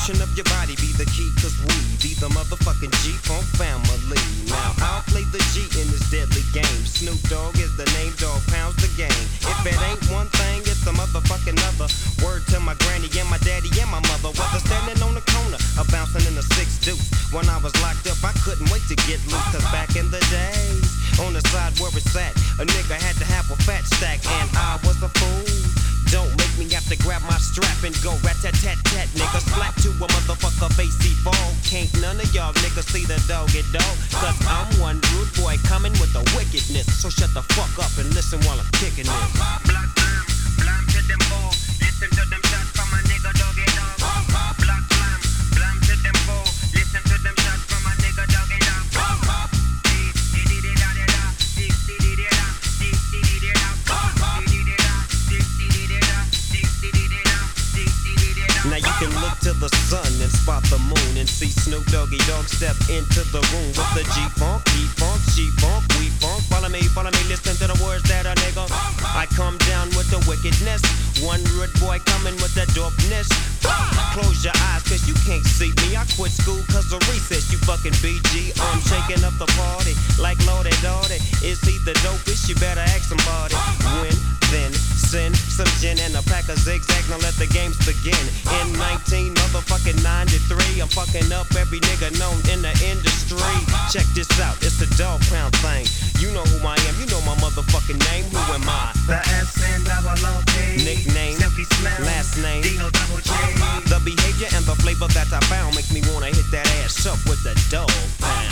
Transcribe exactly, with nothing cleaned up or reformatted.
motion of your body be the key, cause we be the motherfucking G-Funk family. Now I'll play the G in this deadly game. Snoop Dogg is the name, dog pounds the game. If it ain't one thing, it's a motherfucking other. Word to my granny and my daddy and my mother. Whether standing on the corner or bouncing in a six deuce. When I was locked up, I couldn't wait to get loose. Cause back in the days, on the side where it's at, a nigga had to have a fat stack, and I was a fool. Don't make me have to grab my strap and go rat-tat-tat-tat, nigga. Slap to a motherfucker face he fall. Can't none of y'all niggas see the dog get dog. Cause I'm one rude boy coming with the wickedness. So shut the fuck up and listen while I'm kicking this. Black blam, blam to them four. Listen to them shots from a nigga doggy dog. Black blam, blam to them four. Listen to them shots from a nigga doggy dog. Now you can look to the sun and spot the moon and see Snoop Doggy Dogg step into the room with the G-Funk, E-Funk, G-Funk, we funk. Follow me, follow me, listen to the words that a nigga. I come down with the wickedness. One rude boy coming with the dopeness. Close your eyes cause you can't see me. I quit school cause of recess, you fucking B G. I'm shaking up the party like Lordy Dottie. Is he the dopest? You better ask somebody. When, then, send some gin and a pack of zigzag. Now let the games begin. In nineteen motherfucking ninety-three, I'm fucking up every nigga known in the industry. Check this out, it's a dog pound thing. You know who I am, you know my motherfucking name. Who am I? The S N double O P. Nickname, Silky Slim, last name, Dino double J. The behavior and the flavor that I found make me wanna hit that ass up with the dog pound.